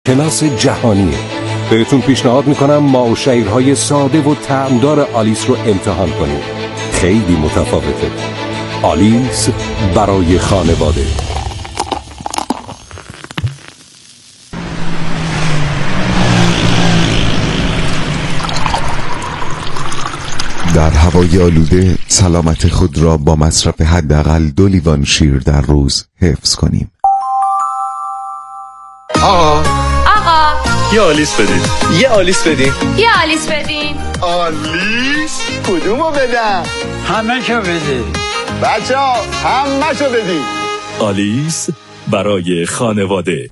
کلاس جهانیه. بهتون پیشنهاد میکنم ماوشیرهای ساده و طعمدار آلیس رو امتحان کنید. خیلی متفاوته. آلیس برای خانواده. در هوای آلوده سلامت خود را با مصرف حداقل 2 لیوان شیر در روز حفظ کنیم. آقا یه آلیس بدین. یه آلیس بدین. یه آلیس بدین. آلیس؟ کدومو بدم؟ همه شو بدین. بچه ها همه شو بدین. آلیس برای خانواده.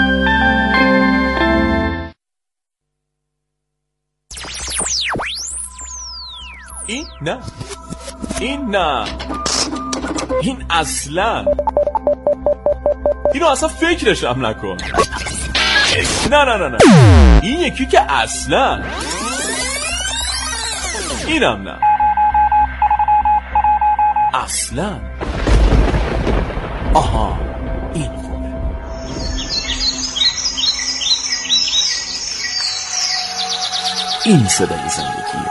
این نه، این نه، این اصلا، اینو اصلا فکرش هم نکن. نه این یکی که اصلا، اینم نه اصلا. آها این خوبه. این صدای زندگیه.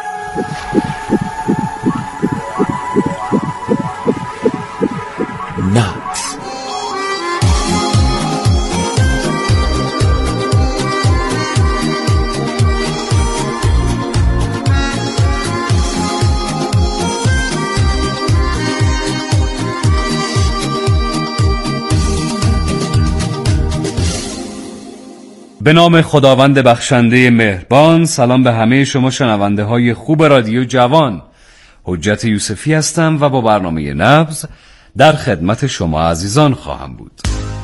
نکس. به نام خداوند بخشنده مهربان. سلام به همه شما شنونده های خوب رادیو جوان. حجت یوسفی هستم و با برنامه نبض در خدمت شما عزیزان خواهم بود.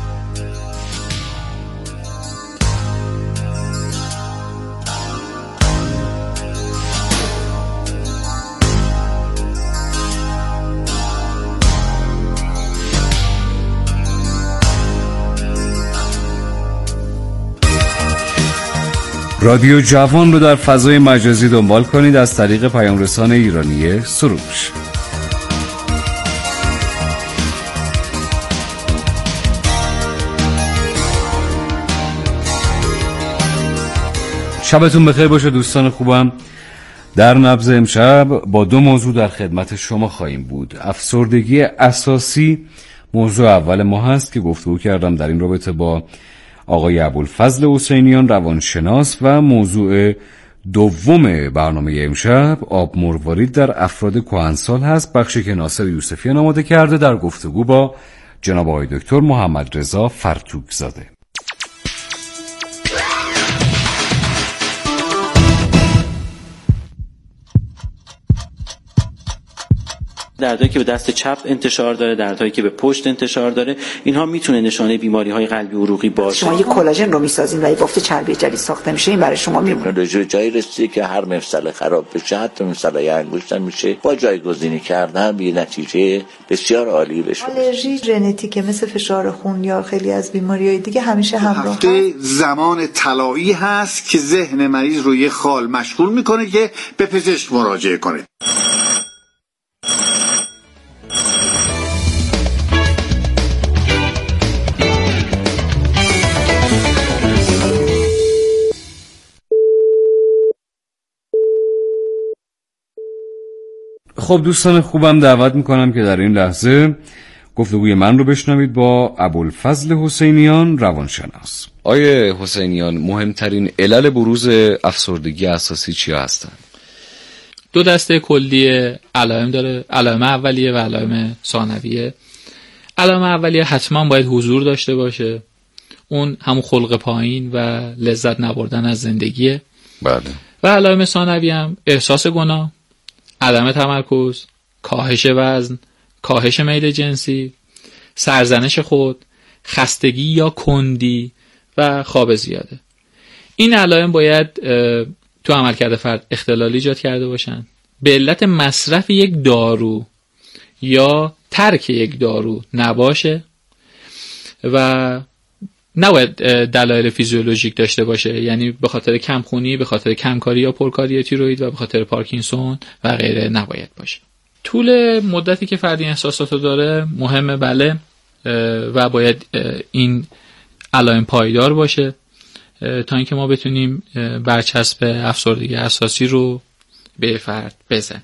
رادیو جوان رو در فضای مجازی دنبال کنید از طریق پیامرسان ایرانی سروش. شبتون بخیر باشه دوستان خوبم. در نبض امشب با 2 موضوع در خدمت شما خواهیم بود. افسردگی اساسی موضوع اول ما هست که گفتگو کردم در این رابطه با آقای ابوالفضل حسینیان روانشناس و موضوع دوم برنامه امشب آب مروارید در افراد کهنسال هست، بخشی که ناصر یوسفیان آماده کرده در گفتگو با جناب آقای دکتر محمد رضا فرتوگزاده. دردهایی که به دست چپ انتشار داره، دردهایی که به پشت انتشار داره، اینها میتونه نشانه بیماری‌های قلبی عروقی باشه. شما یه کلاژن رو میسازین و یه بافت چربی جدید ساخته میشه، این برای شما میمونه. تکنولوژی جایی رسیده که هر مفصل خراب بشه، حتی مفصل‌های انگشتم میشه با جایگزینی کردن به نتیجه بسیار عالی بشه. آلرژی ژنتیکه مثل فشار خون یا خیلی از بیماری‌های دیگه همیشه همراه هست. زمان طلایی هست که ذهن مریض رو یه خال مشغول میکنه که به پزشک مراجعه کنه. خب دوستان خوبم، دعوت میکنم که در این لحظه گفتگوی من رو بشنوید با ابوالفضل حسینیان روانشناس. آیه حسینیان، مهمترین علل بروز افسردگی اساسی چیا هستن؟ 2 دسته کلی علائم داره، علائم اولیه و علائم ثانویه. علائم اولیه حتما باید حضور داشته باشه، اون همون خلق پایین و لذت نبردن از زندگیه. بله. و علائم ثانویه هم احساس گناه، عدم تمرکز، کاهش وزن، کاهش میل جنسی، سرزنش خود، خستگی یا کندی و خواب زیاده. این علائم باید تو عملکرد فرد اختلال ایجاد کرده باشن به علت مصرف یک دارو یا ترک یک دارو نباشه و نباید دلایل فیزیولوژیک داشته باشه، یعنی به خاطر کمخونی، به خاطر کمکاری یا پرکاری تیروئید و به خاطر پارکینسون و غیره نباید باشه. طول مدتی که فردی احساساتو داره مهمه، بله، و باید این علائم پایدار باشه تا اینکه ما بتونیم برچسب افسردگی اساسی رو به فرد بزنیم.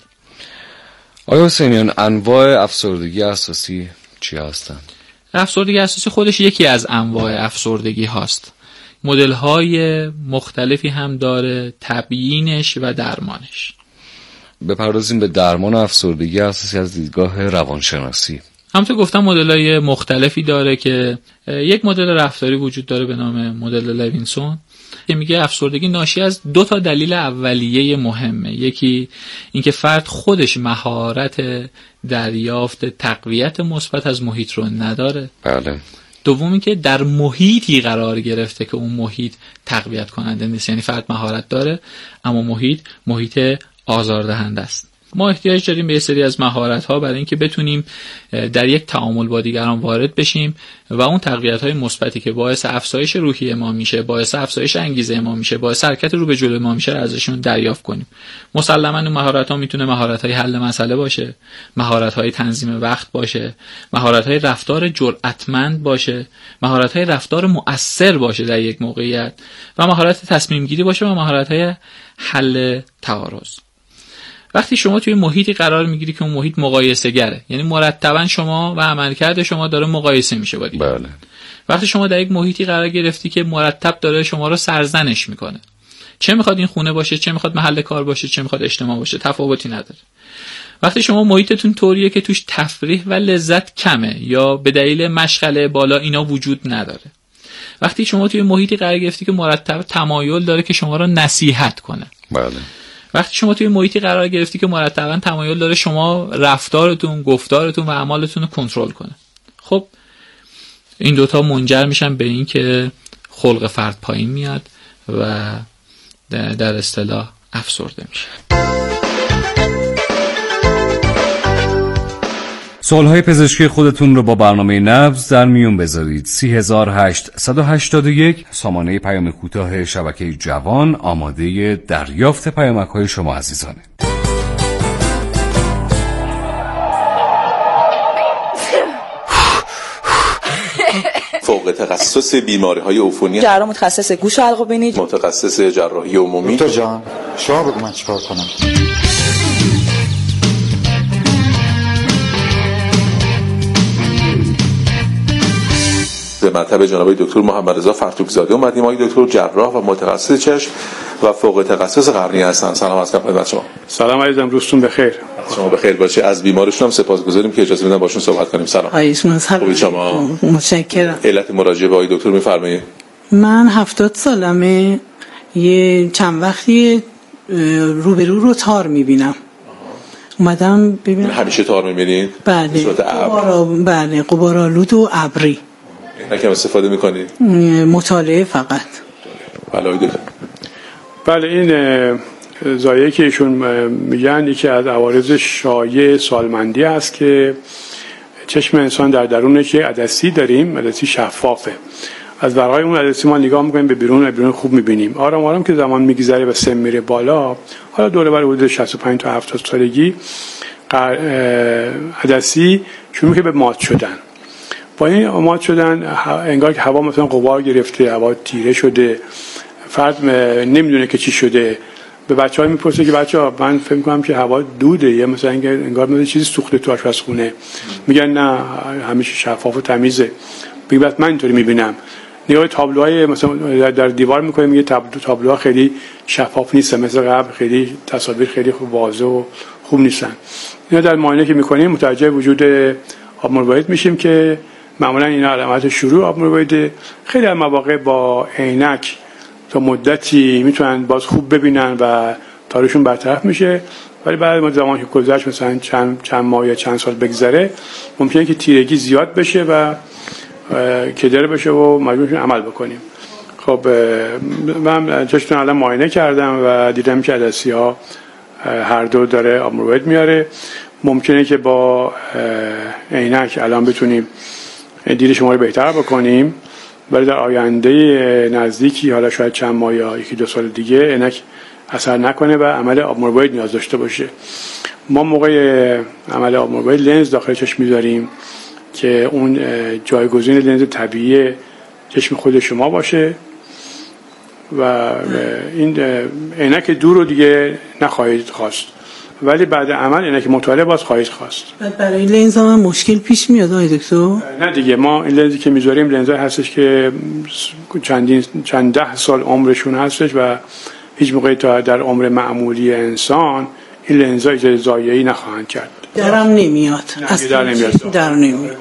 آیا حسینیان انواع افسردگی اساسی چی هستند؟ افسردگی اساسی خودش یکی از انواع افسردگی هاست. مدل های مختلفی هم داره، تبیینش و درمانش. بپردازیم به درمان افسردگی اساسی از دیدگاه روانشناسی. همونطور گفتم مدل‌های مختلفی داره که یک مدل رفتاری وجود داره به نام مدل لوینسون که میگه افسردگی ناشی از 2 تا دلیل اولیه مهمه. یکی اینکه فرد خودش مهارت دریافت تقویت مثبت از محیط رو نداره. بله. دوم اینکه در محیطی قرار گرفته که اون محیط تقویت کننده نیست، یعنی فرد مهارت داره اما محیط آزاردهنده است. ما احتیاج داریم به یه سری از مهارت‌ها برای اینکه بتونیم در یک تعامل با دیگران وارد بشیم و اون تقویت‌های مثبتی که باعث افزایش روحیه ما میشه، باعث افزایش انگیزه ما میشه، باعث حرکت رو به جلو ما میشه ازشون دریافت کنیم. مسلماً اون مهارت‌ها میتونه مهارت‌های حل مسئله باشه، مهارت‌های تنظیم وقت باشه، مهارت‌های رفتار جرأتمند باشه، مهارت‌های رفتار مؤثر باشه در یک موقعیت و مهارت تصمیم گیری باشه و مهارت‌های حل تعارض. وقتی شما توی محیطی قرار میگیری که اون محیط مقایسه گره، یعنی مرتباً شما و عملکرد شما داره مقایسه میشه با دیگران. بله. وقتی شما در یک محیطی قرار گرفتی که مرتب داره شما رو سرزنش میکنه، چه میخواد این خونه باشه، چه میخواد محل کار باشه، چه میخواد اجتماع باشه، تفاوتی نداره. وقتی شما محیطتون طوریه که توش تفریح و لذت کمه یا به دلیل مشغله بالا اینا وجود نداره، وقتی شما توی محیطی قرار گرفتی که مرتب تمایل داره که شما رو نصیحت کنه، بله. وقتی شما توی محیطی قرار گرفتی که مرتباً تمایل داره شما رفتارتون، گفتارتون و اعمالتون رو کنترل کنه، خب این دوتا منجر میشن به این که خلق فرد پایین میاد و در اصطلاح افسرده میشه. سوالهای پزشکی خودتون رو با برنامه نبض در میون بذارید. 3881 سامانه پیام کوتاه شبکه جوان آماده دریافت پیامک‌های شما عزیزانه. فوق تخصص بیماری‌های عفونی، جراح متخصص گوش و حلق و بینی، متخصص جراحی عمومی. دکتر جان شما بگو من چیکار کنم؟ به مطب جناب دکتر محمد رضا فرتوکزاده اومدیم. آقای دکتر جراح و متخصص چشم و فوق تخصص قرنی هستن. سلام عرض می‌کنم خدمت شما. سلام عزیزم، روزتون بخیر. شما بخیر باشه. از بیمارشون هم سپاسگزاریم که اجازه میدن باشون صحبت کنیم. سلام. خوبی شما؟ متشکرم. علت مراجعه به آقای دکتر میفرمایید؟ من 70 سالمه، یه چند وقتی رو تار میبینم. اومدم ببینم. همیشه تار میبینید؟ بله. بله، غبارآلود و ابری. نکم استفاده میکنید؟ مطالعه فقط. بله دکتر. بله، این زایعه که ایشون میگن یکی از عوارض شایع سالمندی است که چشم انسان در درونش یه عدسی داریم، عدسی شفافه. از ورای اون عدسی ما نگاه میکنیم به بیرون خوب میبینیم. آرام آرام که زمان میگذره و سن میره بالا، حالا دوره بر حدود 65 تا 70 سالگی عدسی شروع میکنه به مات شدن. با این مات شدن انگار که هوا مثلا غبار گرفته، هوا تیره شده، فرد نمیدونه که چی شده. به بچه‌ها میپرسه که بچه‌ها من فکر می‌کنم که هوا دوده، یا مثلا انگار مثلا چیزی سوخته تو آشپزخونه. میگن نه، همیشه شفاف و تمیزه. میگه بس من اینطوری میبینم. نگاه تابلوهای مثلا در دیوار میکنه، میگه تابلوها خیلی شفاف نیستن، مثل قبل خیلی تصاویر خیلی خوب واضح و خوب نیستن. اینا در معاینه که میکنیم متوجه وجود آب مروارید میشیم که معمولا اینا علامت شروع آب مروارید. خیلی از مواقع با عینک تا مدتی میتونن باز خوب ببینن و تاریشون برطرف میشه، ولی بعد از زمانی که گذشت مثلا چند ماه یا چند سال بگذره ممکنه که تیرگی زیاد بشه و کدر بشه و مجبوریم عمل بکنیم. خب من چشمتون الان معاینه کردم و دیدم که عدسی‌ها هر دو داره آب مروارید میاره. ممکنه که با عینک الان بتونیم دید شما رو بهتر بکنیم، ولی در آینده نزدیکی، حالا شاید چند ماه یا 1-2 سال دیگه، عینک اثر نکنه و عمل آب مروارید نیاز داشته باشه. ما موقع عمل آب مروارید لنز داخل چشم میذاریم که اون جایگزین لنز طبیعی چشم خود شما باشه و این عینک دور رو دیگه نخواهید خواست، ولی بعد عمل عینک مطالعه باز خواهید خواست. برای لنز هم مشکل پیش میاد آقای دکتر؟ نه دیگه، ما این لنزی که میذاریم لنزای هستش که چند ده سال عمرشون هستش و هیچ موقعی تا در عمر معمولی انسان این لنزها ایجاد ضایعی نخواهند کرد. درم نمیاد. اصلا در نمیاد.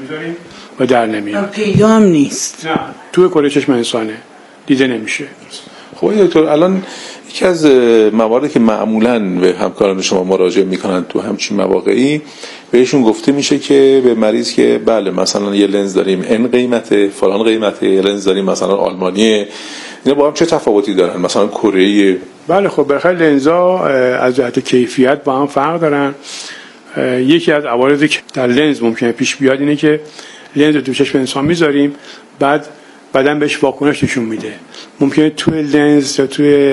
و در نمیاد. پیدا هم نیست. نه، توی کره چشم انسانه، دیده نمیشه. خب دکتر، الان یکی از مواردی که معمولاً به همکاران شما مراجعه میکنن تو همچین مواقعی، بهشون گفته میشه که به مریض که بله مثلا یه لنز داریم این قیمته، فلان قیمته، یه لنز داریم مثلا آلمانیه، اینا با هم چه تفاوتی دارن؟ مثلا کره‌ای؟ بله خب بالاخره لنزها از جهت کیفیت با هم فرق دارن. یکی از عوارضی که در لنز ممکنه پیش بیاد اینه که لنز تو چشم انسان میذاریم، بعد بدن بهش واکنش نشون میده. ممکنه توی لنز یا توی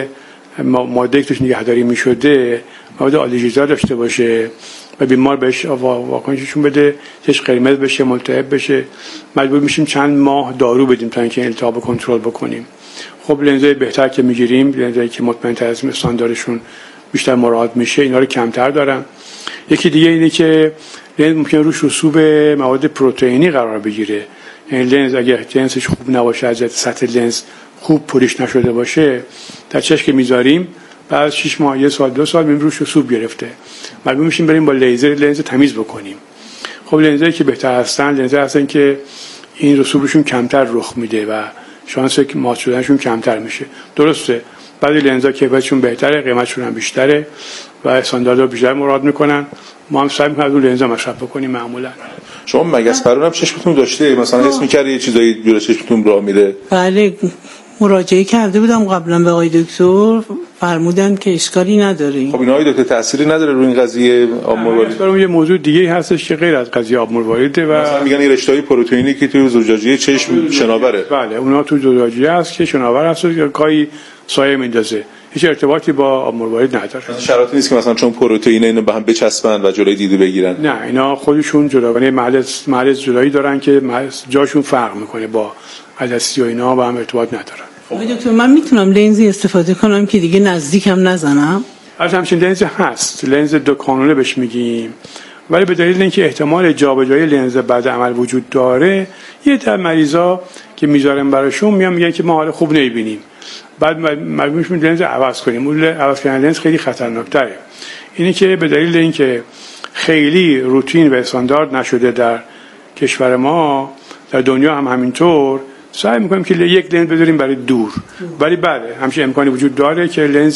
ماده که توش نگهداری میشده مواد آلرژیزا داشته باشه و بیمار بهش واکنش نشون بده، چشم قرمز بشه، ملتهب بشه، مجبور میشیم چند ماه دارو بدیم تا اینکه التهاب کنترل بکنیم. خب لنزهای بهتر که میگیریم، لنزهایی که مطمئن‌تر از استانداردشون بیشتر مراعات میشه، اینا رو کمتر دارن. یکی دیگه اینه که لنز ممکنه روش رسوب مواد پروتئینی قرار بگیره. یعنی لنز اگه جنسش خوب نباشه، از سطح لنز خوب پولیش نشده باشه، در چشم که میذاریم بعد 6 ماه، 1 سال، 2 سال روش رسوب گرفته، مجبور میشیم بریم با لیزر لنز تمیز بکنیم. خب لنزایی که بهتر هستن، لنزایی هستن که این رسوبشون کمتر رخ میده و شانس که مات شدنشون کمتر میشه. درسته بعضی لنزها کیفیتشون بهتره، قیمتشون هم بیشتره و استانداردها بیشتر مراعات میکنن. ما هم سعی می‌کنیم از اون لنزها مصرف بکنیم. معمولا شما مگس پرون هم چشمتون داشته؟ مثلا حس می‌کردی یه چیزایی جلوی چشمتون راه میره؟ بله، مراجعه کرده بودم قبلا به آقای دکتر، فرمودن که اشکالی نداره. خب این آقای دکتر تأثیری نداره روی این قضیه آب مروارید؟ یه موضوع دیگه هستش که غیر از قضیه آب مرواریده و مثلا میگن این رشته‌های پروتئینی که توی زجاجیه چشم شناوره. بله اونها توی زجاجیه هست که شناور هست یا گاهی سایه میندازه، هیچ ارتباطی با آب مروارید نداره. شرایطی نیست که مثلا چون پروتئین اینو به هم بچسبن و جلوی دیده بگیرن؟ نه، اینا خودشون جداگانه محل جدایی دارن که جاشون فرق میکنه با عدسی و اینا با هم ارتباط ندارن. آقای دکتر من میتونم لنزی استفاده کنم که دیگه نزدیکم نزنم؟ از همچین لنز هست، لنز 2 کانونه بهش میگیم، ولی به دلیل اینکه احتمال جابجایی لنز بعد عمل وجود داره، یه در مریضا که میذارن براشون میگن که ما حال خوب نمیبینیم، بعد مجبور میشیم لنز عوض کنیم. اون عوض کردن لنز خیلی خطرناک‌تره. اینی که به دلیل اینکه خیلی روتین و استاندارد نشده در کشور ما، در دنیا هم همینطور، سعی میکنیم که یک لنز بذاریم برای دور، ولی بله همچین امکانی وجود داره که لنز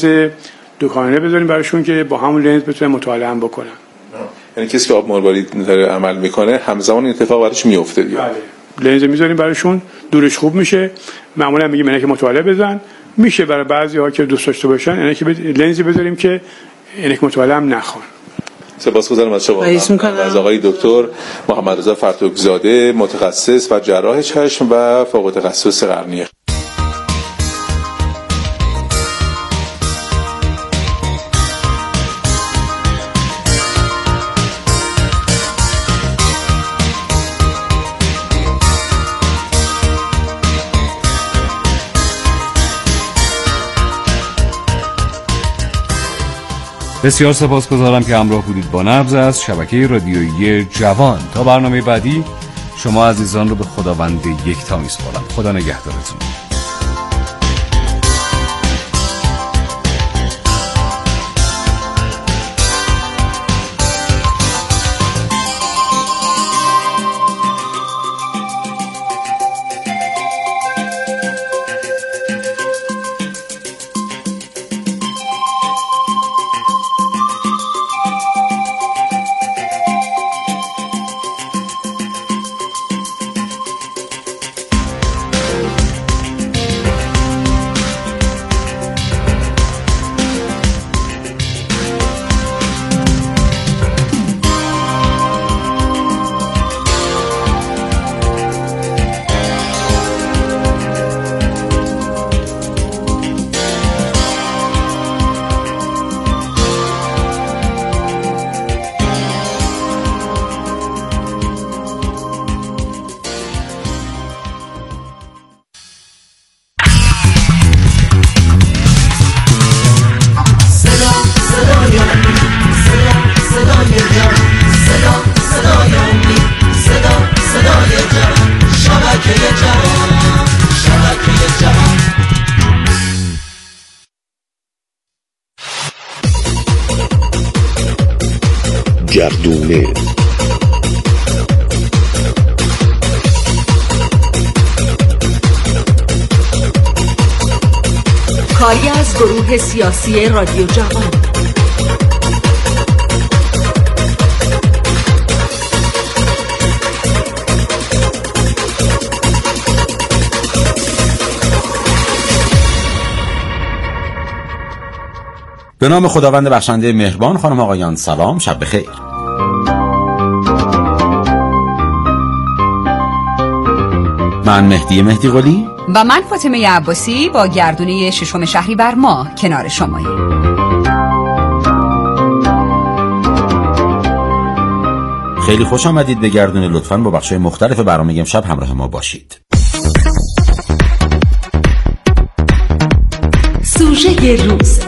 2 کانونه بذاریم براشون که با همون لنز بتونن مطالعه هم بکنن. یعنی کسی که آب مروارید داره عمل میکنه همزمان این اتفاق براش میفته دیگه. بله، لنز میذاریم براشون، دورش خوب میشه. معمولا میگیم اینه که مطالعه بزن، میشه برای بعضی‌ها که دوست داشته باشن اینه که لنزی بذاریم که اینه که مطالعه هم نخوان. سپاسگزارم از شما. از آقای دکتر محمدرضا فرتوکزاده، متخصص و جراح چشم و فوق تخصص قرنیه. بسیار سپاسگزارم که همراه بودید با نبض از شبکه رادیویی جوان. تا برنامه بعدی شما عزیزان رو به خداوند یکتا میسپارم. خدا نگهدارتون. گردونه. کاری از گروه سیاسی رادیو جوان. به نام خداوند بخشنده مهربان. خانم آقایان سلام، شب بخیر. من مهدی قلی و من فاطمه عباسی با گردونه 6 شهریور ماه کنار شماییم. خیلی خوش آمدید به گردونه. لطفاً با بخش‌های مختلف برنامه امشب همراه ما باشید. سوژه روز.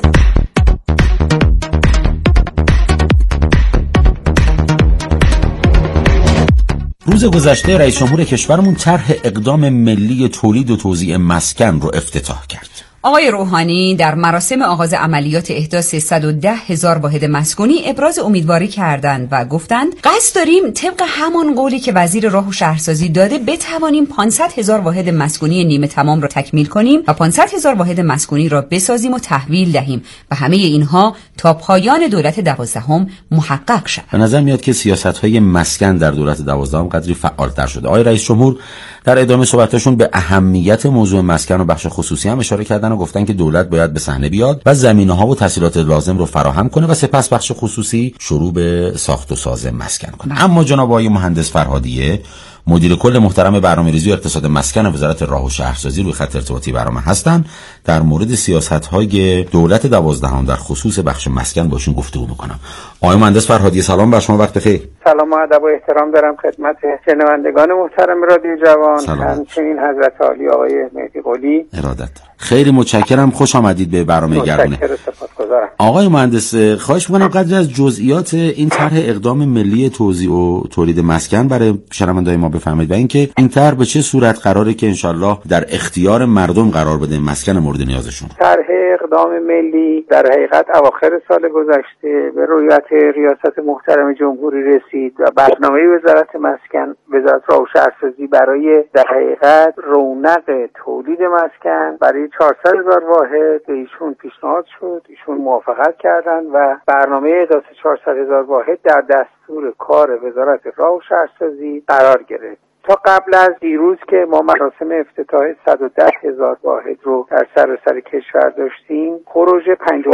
روز گذشته رئیس جمهور کشورمون طرح اقدام ملی تولید و توزیع مسکن رو افتتاح کرد. آقای روحانی در مراسم آغاز عملیات احداث 110,000 واحد مسکونی ابراز امیدواری کردند و گفتند قصد داریم طبق همان قولی که وزیر راه و شهرسازی داده بتوانیم 500,000 واحد مسکونی نیمه تمام را تکمیل کنیم و 500,000 واحد مسکونی را بسازیم و تحویل دهیم و همه اینها تا پایان دولت 12 محقق شود. به نظر میاد که سیاست‌های مسکن در دولت 12 قدری فعال‌تر شده. آقای رئیس جمهور در ادامه صحبتاشون به اهمیت موضوع مسکن و بخش خصوصی هم اشاره کردن و گفتن که دولت باید به صحنه بیاد و زمینه‌ها و تسهیلات لازم رو فراهم کنه و سپس بخش خصوصی شروع به ساخت و ساز مسکن کنه. اما جناب آقای مهندس فرهادیه مدیر کل محترم برنامه‌ریزی و اقتصاد مسکن وزارت راه و شهرسازی روی خط ارتباطی برنامه هستن. در مورد سیاست‌های دولت 12 در خصوص بخش مسکن باشون گفتگو می‌کنم. آقای مهندس فرهادیه سلام بر شما، وقت بخیر. سلام و ادب و احترام دارم خدمت شنوندگان محترم رادیو جوان، همچنین حضرت عالی آقای مهدی قلی. ارادت. خیلی متشکرم، خوش آمدید به برنامه گردونه. سپاسگزارم. آقای مهندس خواهش می‌کنم قدری از جزئیات این طرح اقدام ملی توزیع و تولید مسکن برای شنونده‌های ما بفرمایید و اینکه این طرح به چه صورت قراره که انشالله در اختیار مردم قرار بده مسکن مورد نیازشون. طرح اقدام ملی در حقیقت اواخر سال گذشته به رویت ریاست محترم جمهوری رسید و برنامه وزارت مسکن، وزارت راه و شهرسازی برای در حقیقت رونق تولید مسکن برای 400,000 واحد به ایشون پیشنهاد شد. ایشون موافقت کردند و برنامه احداث 400,000 واحد در دستور کار وزارت راه و شهرسازی قرار گرفت. تا قبل از دیروز که ما مراسم افتتاح 110,000 واحد رو در سراسر کشور داشتیم، پروژه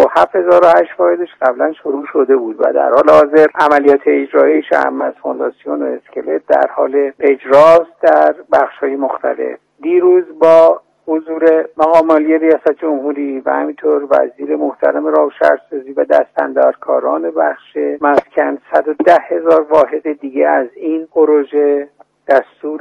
57,008 واحدش قبلا شروع شده بود و در حال حاضر عملیات اجراییش هم از فونداسیون و اسکلت در حال اجراست در بخش‌های مختلف. دیروز با حضور مقام عالی ریاست جمهوری و همینطور وزیر محترم راه و شهرسازی و دستاندرکاران بخش مسکن 110,000 واحد دیگه از این پروژه دستور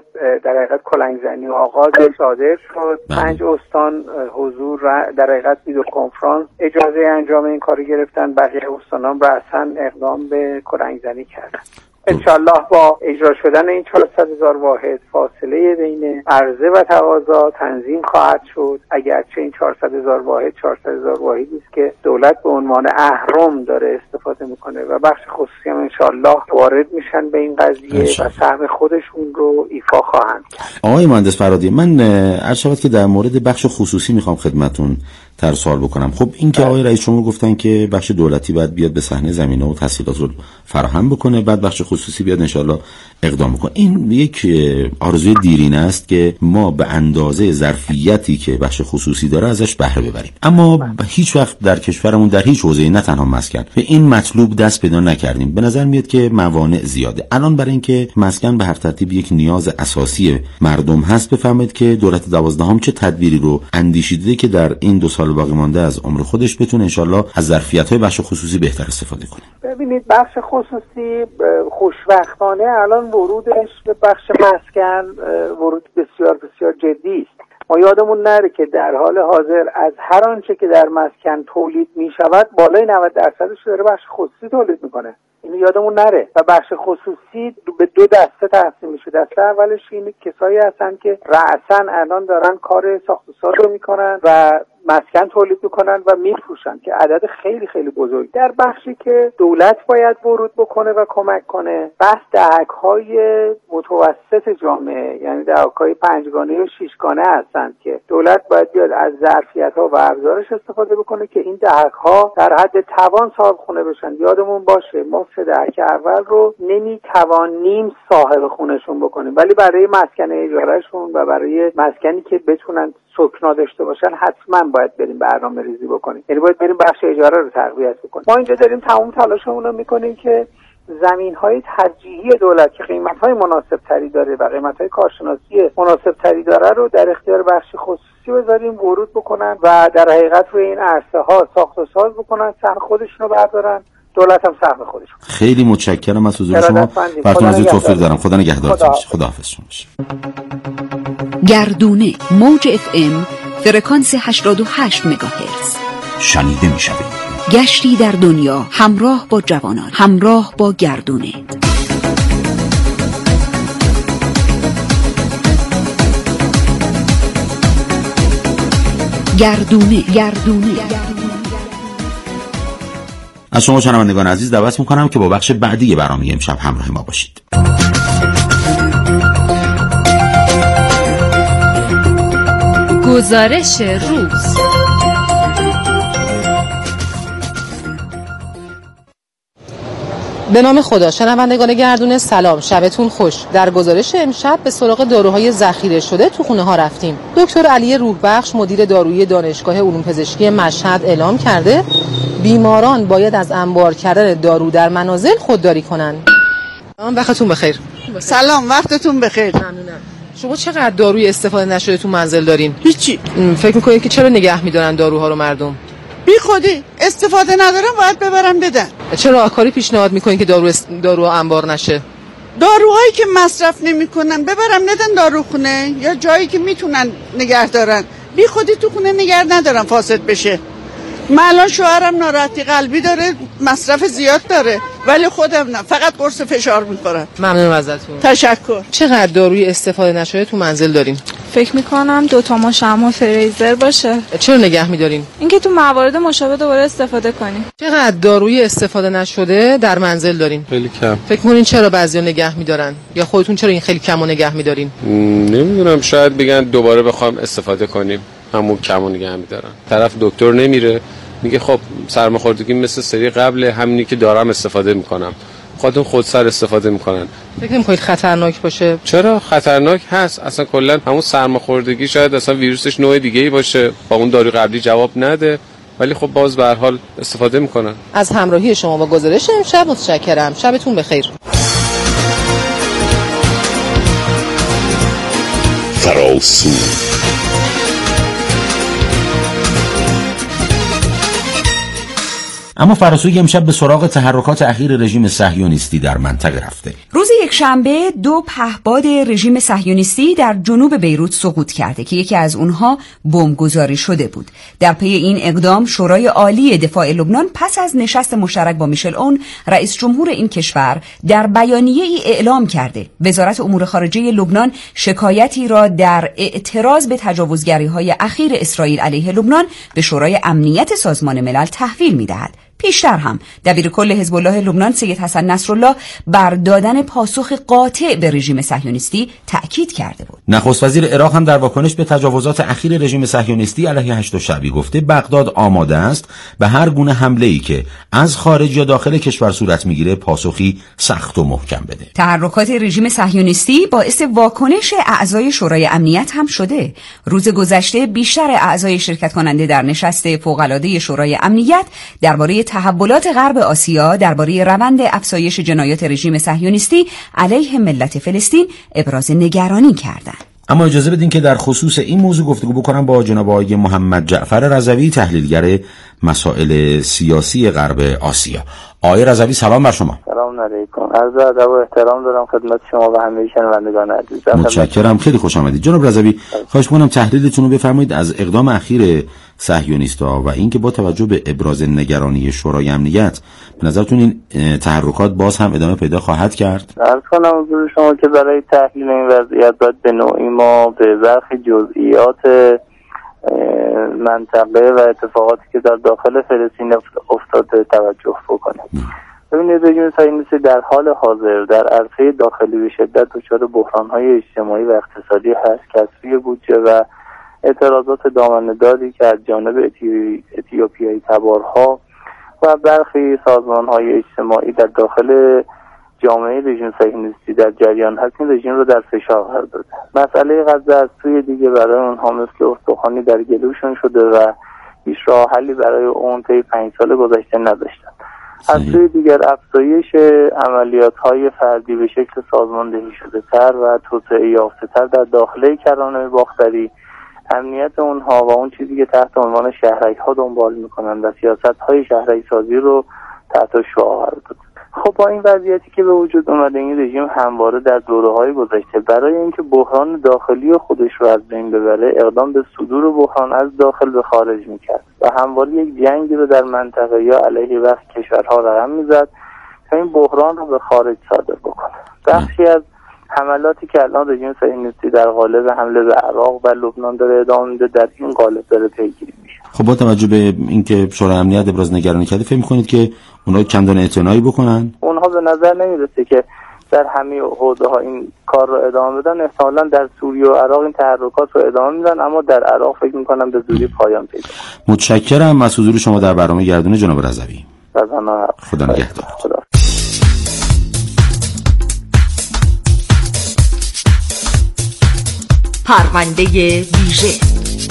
در حقیقت کلنگزنی و آغاز صادر شد. 5 استان حضور در حقیقت ویدیو کنفرانس اجازه انجام این کار گرفتن، بقیه استانان رأساً اقدام به کلنگزنی کردن. انشالله با اجرا شدن این 400,000 واحد فاصله بین عرضه و تقاضا تنظیم خواهد شد. اگرچه این 400,000 واحد 400,000 واحدی است که دولت به عنوان اهرم داره استفاده میکنه و بخش خصوصی هم انشالله وارد میشن به این قضیه و سهم خودشون رو ایفا خواهند کرد. آقای مهندس فرهادی، من عرض شود که در مورد بخش خصوصی میخوام خدمتون سوال بکنم. خب این که آقای رئیس جمهور گفتن که بخش دولتی باید بیاد به صحنه زمینه و تسهیلات رو فراهم بکنه، بعد بخش خصوصی بیاد انشالله اقدام بکنه. این یک آرزوی دیرینه است که ما به اندازه ظرفیتی که بخش خصوصی داره ازش بهره ببریم، اما هیچ وقت در کشورمون در هیچ حوزه‌ای نه تنها مسکن به این مطلوب دست پیدا نکردیم. به نظر میاد که موانع زیاده. الان برای اینکه مسکن به هر ترتیب یک نیاز اساسی مردم هست، بفرمایید که دولت 12 چه تدبیری رو اندیشیده که در این 2 سال باقی مانده از عمر خودش بتونه انشالله از ظرفیت‌های بخش خصوصی بهتر استفاده کنه. ببینید بخش خصوصی خوشبختانه الان ورودش به بخش مسکن ورود بسیار بسیار جدی است. ما یادمون نره که در حال حاضر از هر آنچه که در مسکن تولید می شود بالای 90% داره بخش خصوصی تولید میکنه. اینو یادمون نره و بخش خصوصی به 2 دسته تقسیم میشه. دسته اولش این کسایی هستن که رأساً الان دارن کار ساخت و ساز رو میکنن و مسکن تولید میکنن و میفروشن که عدد خیلی خیلی بزرگ. در بخشی که دولت باید ورود بکنه و کمک کنه، بحث دهک‌های متوسط جامعه، یعنی دهک‌های 5گانه و 6گانه هستند که دولت باید بیاد از ظرفیت‌ها و ابزارش استفاده بکنه که این دهک‌ها در حد توان صاحب بشن. یادمون باشه ما 3 دهک اول رو نمیتوانیم صاحب خونهشون بکنیم، ولی برای مسکن اجارهشون و برای مسکنی که بتونن سکنا داشته باشن حتما باید بریم برنامه ریزی بکنیم، یعنی باید بریم بخش اجاره رو تقویت بکنیم. ما اینجا داریم تمام تلاشمون رو میکنیم که زمین‌های ترجیحی دولت که قیمت‌های مناسب تری داره و قیمت‌های کارشناسی مناسب تری داره رو در اختیار بخش خصوصی بذاریم ورود بکنن و در حقیقت روی این عرصه‌ها ساخت و ساز بکنن، سهم خودشون رو بردارن، دولت هم سهم خودش. خیلی متشکرم از حضور شما. براتون از توفیق دارم. خدا نگهدارتون باشه. خداحافظ شما باشه. گردونه موج FM فرکانس 88 مگاهرتز شنیده می‌شوید. گشتی در دنیا همراه با جوانان، همراه با گردونه. گردونه. از شما شنوندگان عزیز دعوت میکنم که با بخش بعدی برنامه امشب همراه ما باشید. گزارش روز. به نام خدا. شنوندگان گردونه سلام، شبتون خوش. در گزارش امشب به سراغ داروهای ذخیره شده تو خونه ها رفتیم. دکتر علی روحبخش مدیر دارویی دانشگاه علوم پزشکی مشهد اعلام کرده بیماران باید از انبار کردن دارو در منازل خودداری کنند. وقتتون بخیر. سلام، وقتتون بخیر. ممنونم. شما چقدر داروی استفاده نشده تو منزل دارین؟ هیچی. فکر میکنید که چرا نگه میدارن داروها رو مردم؟ بی خودی استفاده ندارم باید ببرم بدن. چه راهکاری پیشنهاد میکنین که دارو انبار نشه؟ داروهایی که مصرف نمیکنن ببرم ندن داروخونه یا جایی که میتونن نگه دارن. بی خودی تو خونه نگه ندارم فاسد بشه. من الان شوهرم ناراحتی قلبی داره، مصرف زیاد داره، ولی خودم نه، فقط قرص فشار میخورم. ممنونم ازتون. تشکر. چقدر داروی استفاده نشده تو منزل دارین؟ فکر میکنم 2 تا مشمع فریزر باشه. چرا نگه میدارین؟ اینکه تو موارد مشابه دوباره استفاده کنیم. چقدر داروی استفاده نشده در منزل دارین؟ خیلی کم. فکر میکنین چرا بعضیا نگه میدارن یا خودتون چرا این خیلی کمو نگه میدارین؟ نمیدونم، شاید بگن دوباره بخوام استفاده کنیم همون کمو نگه میدارن. طرف دکتر نمیره، میگه خب سرماخوردگی مثل سری قبل همینی که دارم استفاده میکنم. خودتون خودسر استفاده میکنن. فکر نمی‌کنید خطرناک باشه؟ چرا خطرناک هست؟ اصلا کلا همون سرماخوردگی شاید اصلا ویروسش نوع دیگه‌ای باشه، با اون داروی قبلی جواب نده، ولی خب باز به هر حال استفاده میکنن. از همراهی شما با گزارش امشب متشکرم. شبتون بخیر. فراسو اما فراسوی امشب به سراغ تحرکات اخیر رژیم صهیونیستی در منطقه رفته. روز یکشنبه 2 پهپاد رژیم صهیونیستی در جنوب بیروت سقوط کرده که یکی از اونها بمبگذاری شده بود. در پی این اقدام شورای عالی دفاع لبنان پس از نشست مشترک با میشل اون رئیس جمهور این کشور در بیانیه‌ای اعلام کرده وزارت امور خارجه لبنان شکایتی را در اعتراض به تجاوزگری‌های اخیر اسرائیل علیه لبنان به شورای امنیت سازمان ملل تحویل می‌دهد. پیشتر هم دبیر کل حزب الله لبنان سید حسن نصرالله بر دادن پاسخ قاطع به رژیم صهیونیستی تأکید کرده بود. نخست وزیر عراق هم در واکنش به تجاوزات اخیر رژیم صهیونیستی علیه هشت شعبی گفته بغداد آماده است به هر گونه حمله‌ای که از خارج یا داخل کشور صورت میگیره پاسخی سخت و محکم بده. تحرکات رژیم صهیونیستی باعث واکنش اعضای شورای امنیت هم شده. روز گذشته بیشتر اعضای شرکت کننده در نشست فوق‌العاده شورای امنیت درباره تحولات غرب آسیا درباره روند افزایش جنایات رژیم صهیونیستی علیه ملت فلسطین ابراز نگرانی کردند. اما اجازه بدین که در خصوص این موضوع گفتگو بکنم با جناب آقای محمد جعفر رضوی، تحلیلگر مسائل سیاسی غرب آسیا. آقای رضوی سلام بر شما. سلام علیکم. عرض ادب و احترام دارم خدمت شما و همه شنوندگان عزیز. متشکرم، خیلی خوش آمدید. جناب رضوی خواهش می‌کنم تحلیلتون رو بفرمایید از اقدام اخیر صهیونیست‌ها و اینکه با توجه به ابراز نگرانی شورای امنیت به نظرتون این تحرکات باز هم ادامه پیدا خواهد کرد؟ عرض کنم حضور شما که برای تحلیل این وضعیت باید به نوعی ما به برخی جزئیات منطقه و اتفاقاتی که در داخل فلسطین افتاده توجه بکنیم. ببینید رژیم صهیونیستی در حال حاضر در عرصه داخلی به شدت دچار بحران‌های اجتماعی و اقتصادی هست که از سوی بودجه و اعتراضات دامنه‌داری که از جانب اتیوپیایی تبارها و برخی سازمان‌های اجتماعی در داخل جامعه رژیم صهیونیستی در جریان هست، این رژیم رو در فشار قرار داده. مسئله غزه از سوی دیگه برای اونها مثل استخوانی در گلوشون شده و هیچ راه حلی برای اون طی 5 سال گذشته نداشتن. از سوی دیگر افزایش عملیات‌های فردی به شکل سازماندهی شده تر و توسعه یافته تر در داخل کرانه باختری امنیت اونها و اون چیزی که تحت عنوان شهرک‌ها دنبال میکنن و سیاست‌های شهرک سازی رو تحت شعار قرار داد. خب با این وضعیتی که به وجود اومده، این رژیم همواره در دوره‌های گذشته برای اینکه بحران داخلی خودش رو از بین ببره اقدام به صدور بحران از داخل به خارج میکرد و همواره یک جنگی رو در منطقه یا علیه برخی کشورها رقم میزد تا این بحران رو به خارج صادر بکنه. بخشی از حملاتی که الان رژیم صهیونیستی در قالب حمله به عراق و لبنان داره ادامه میده در این قالب داره پیگیری میشه. خب با توجه به اینکه شورای امنیت ابراز نگرانی کرده، فکر می‌کنید که اونها چندان اعتنایی بکنن؟ اونها به نظر نمیرسه که در همه حوزه‌ها این کار رو ادامه بدن. احتمالاً در سوریه و عراق این تحرکات رو ادامه میدن، اما در عراق فکر می‌کنم به زودی پایان پیدا کنه. متشکرم از حضور شما در برنامه گردونه جناب رضوی. خدا نگهدار. پرونده ویژه.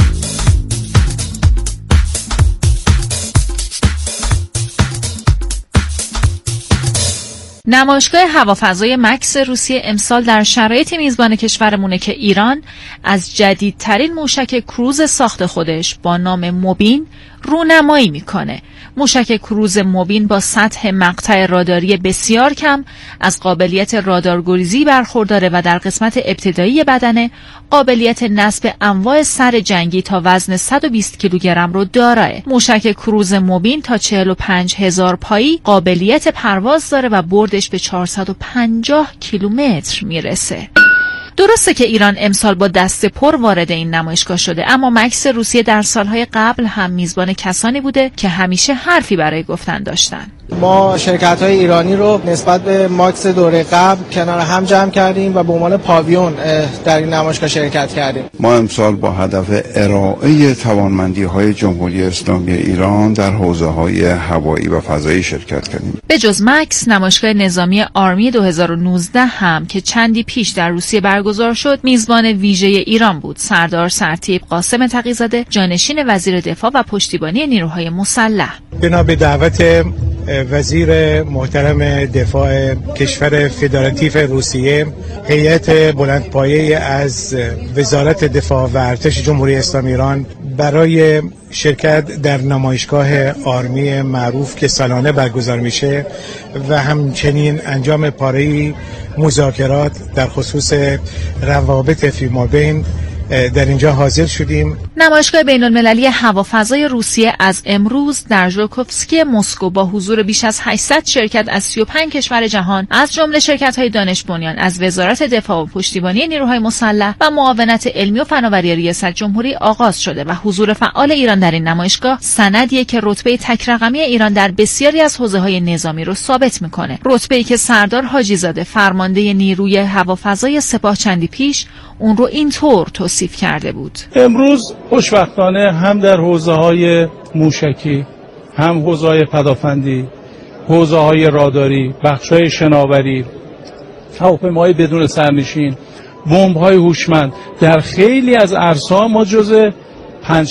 نمایشگاه هوافضای مکس روسیه امسال در شرایط میزبان کشورمونه که ایران از جدیدترین موشک کروز ساخت خودش با نام موبین رونمایی میکنه. موشک کروز موبین با سطح مقطع راداری بسیار کم از قابلیت رادارگریزی برخورداره و در قسمت ابتدایی بدنه قابلیت نصب انواع سر جنگی تا وزن 120 کیلوگرم رو داره. موشک کروز موبین تا 45,000 پایی قابلیت پرواز داره و بردش به 450 کیلومتر میرسه. درسته که ایران امسال با دست پر وارد این نمایشگاه شده، اما مکس روسیه در سالهای قبل هم میزبان کسانی بوده که همیشه حرفی برای گفتن داشتن. ما شرکت‌های ایرانی رو نسبت به ماکس دوره قبل کنار هم جمع کردیم و به عنوان پاویون در این نمایشگاه شرکت کردیم. ما امسال با هدف ارائه توانمندی‌های جمهوری اسلامی ایران در حوزه‌های هوایی و فضایی شرکت کردیم. به جز مکس، نمایشگاه نظامی آرمی 2019 هم که چندی پیش در روسیه برگزار شد، میزبان ویژه ایران بود. سردار سرتیپ قاسم تقی‌زاده، جانشین وزیر دفاع و پشتیبانی نیروهای مسلح، بنا به دعوت وزیر محترم دفاع کشور فدراتیو روسیه، هیئت بلندپایه از وزارت دفاع و ارتش جمهوری اسلامی ایران برای شرکت در نمایشگاه آرمی معروف که سالانه برگزار میشه و همچنین انجام پاره‌ای مذاکرات در خصوص روابط فیمابین در اینجا حاضر شدیم. نمایشگاه بین‌المللی هوافضای روسیه از امروز در ژوکوفسکی مسکو با حضور بیش از 800 شرکت از 35 کشور جهان، از جمله شرکت‌های دانش بنیان از وزارت دفاع و پشتیبانی نیروهای مسلح و معاونت علمی و فناوری ریاست جمهوری آغاز شده و حضور فعال ایران در این نمایشگاه سندیه که رتبه تک رقمی ایران در بسیاری از حوزه‌های نظامی رو ثابت می‌کنه. رتبه‌ای که سردار حاجی‌زاده فرمانده نیروی هوافضای سپاه چندی پیش اون رو اینطور توصیف کرده بود: امروز خوشبختانه هم در حوزه‌های موشکی، هم حوزه‌های پدافندی، حوزه‌های راداری، بخش‌های شناوری، هواپیماهای بدون سرنشین، بمب‌های هوشمند، در خیلی از عرصه‌ها ما جزو